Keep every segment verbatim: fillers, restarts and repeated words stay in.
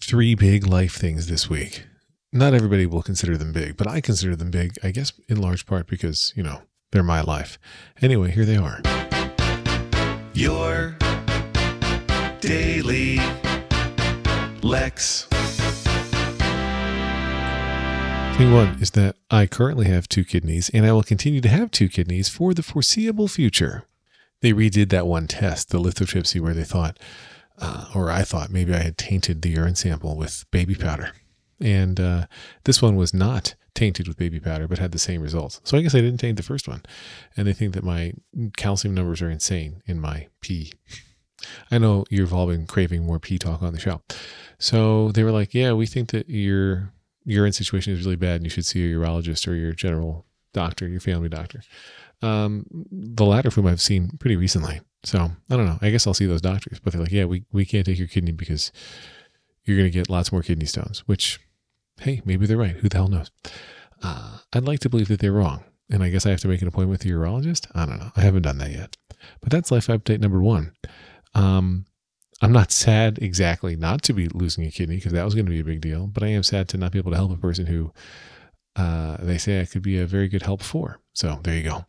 three big life things this week. Not everybody will consider them big, but I consider them big, I guess in large part because, you know, they're my life. Anyway, here they are. Your Daily Lex. Thing one is that I currently have two kidneys, and I will continue to have two kidneys for the foreseeable future. They redid that one test, the lithotripsy, where they thought, uh, or I thought maybe I had tainted the urine sample with baby powder. And uh, this one was not tainted with baby powder, but had the same results. So I guess I didn't taint the first one. And they think that my calcium numbers are insane in my pee. I know you've all been craving more pee talk on the show. So they were like, yeah, we think that your urine situation is really bad and you should see a urologist or your general doctor, your family doctor. Um, the latter of whom I've seen pretty recently. So I don't know. I guess I'll see those doctors. But they're like, yeah, we, we can't take your kidney because you're going to get lots more kidney stones, which, hey, maybe they're right. Who the hell knows? Uh, I'd like to believe that they're wrong. And I guess I have to make an appointment with a urologist. I don't know. I haven't done that yet. But that's life update number one. Um, I'm not sad exactly not to be losing a kidney because that was going to be a big deal. But I am sad to not be able to help a person who uh, they say I could be a very good help for. So there you go.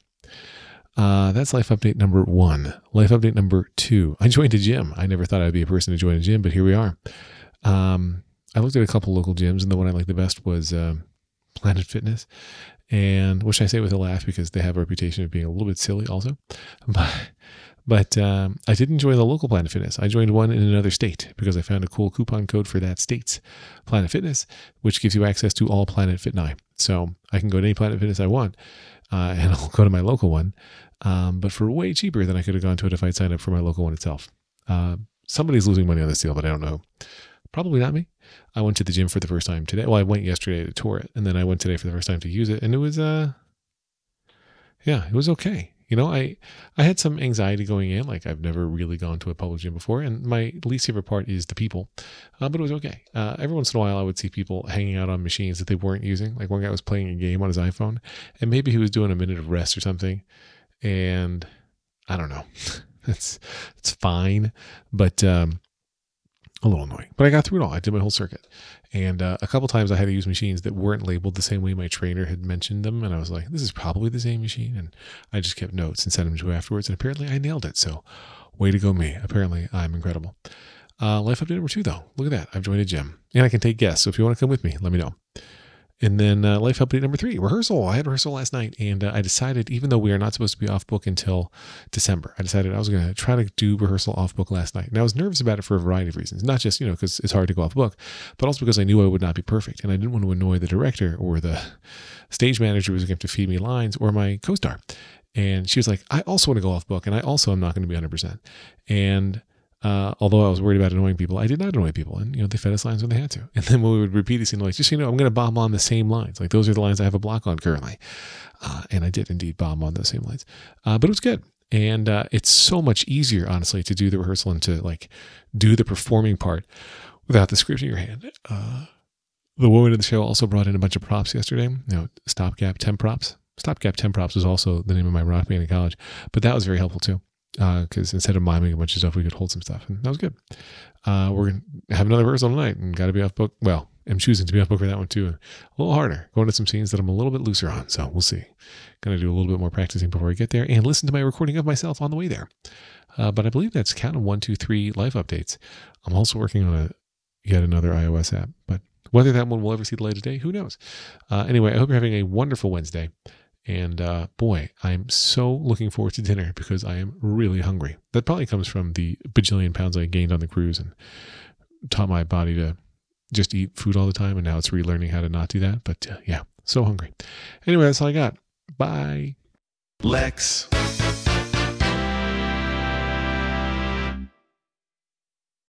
Uh, that's life update number one. Life update number two. I joined a gym. I never thought I'd be a person to join a gym, but here we are. Um, I looked at a couple local gyms, and the one I liked the best was um, Planet Fitness, and which I say with a laugh because they have a reputation of being a little bit silly also. But, but um, I didn't join the local Planet Fitness. I joined one in another state because I found a cool coupon code for that state's Planet Fitness, which gives you access to all Planet Fitness. So I can go to any Planet Fitness I want, uh, and I'll go to my local one, um, but for way cheaper than I could have gone to it if I'd signed up for my local one itself. Uh, somebody's losing money on this deal, but I don't know. Probably not me. I went to the gym for the first time today. Well, I went yesterday to tour it, and then I went today for the first time to use it, and it was, uh, yeah, it was okay. You know, I, I had some anxiety going in, like I've never really gone to a public gym before, and my least favorite part is the people, uh, but it was okay. Uh, every once in a while, I would see people hanging out on machines that they weren't using. Like one guy was playing a game on his iPhone, and maybe he was doing a minute of rest or something, and I don't know. it's it's fine, but um, a little annoying. But I got through it all. I did my whole circuit. And uh, a couple times I had to use machines that weren't labeled the same way my trainer had mentioned them. And I was like, this is probably the same machine. And I just kept notes and sent them to her afterwards. And apparently I nailed it. So way to go me. Apparently I'm incredible. Uh, life update number two, though. Look at that. I've joined a gym. And I can take guests. So if you want to come with me, let me know. And then uh, life update number three, rehearsal. I had rehearsal last night, and uh, I decided, even though we are not supposed to be off book until December, I decided I was going to try to do rehearsal off book last night. And I was nervous about it for a variety of reasons, not just, you know, because it's hard to go off book, but also because I knew I would not be perfect. And I didn't want to annoy the director or the stage manager who was going to have to feed me lines or my co-star. And she was like, I also want to go off book, and I also am not going to be one hundred percent. And Uh, although I was worried about annoying people, I did not annoy people. And, you know, they fed us lines when they had to. And then when we would repeat it, like, just so you know, I'm going to bomb on the same lines. Like, those are the lines I have a block on currently. Uh, and I did indeed bomb on those same lines. Uh, but it was good. And uh, it's so much easier, honestly, to do the rehearsal and to, like, do the performing part without the script in your hand. Uh, the woman in the show also brought in a bunch of props yesterday. You know, Stopgap Temp Props. Stopgap Temp Props was also the name of my rock band in college. But that was very helpful, too. Because uh, instead of miming a bunch of stuff, we could hold some stuff. And that was good. Uh, we're going to have another rehearsal tonight and got to be off book. Well, I'm choosing to be off book for that one too. A little harder. Going to some scenes that I'm a little bit looser on. So we'll see. Going to do a little bit more practicing before I get there and listen to my recording of myself on the way there. Uh, but I believe that's counting one, two, three life updates. I'm also working on a yet another iOS app. But whether that one will ever see the light of day, who knows? Uh, anyway, I hope you're having a wonderful Wednesday. And uh, boy, I'm so looking forward to dinner because I am really hungry. That probably comes from the bajillion pounds I gained on the cruise and taught my body to just eat food all the time. And now it's relearning how to not do that. But uh, yeah, so hungry. Anyway, that's all I got. Bye. Lex.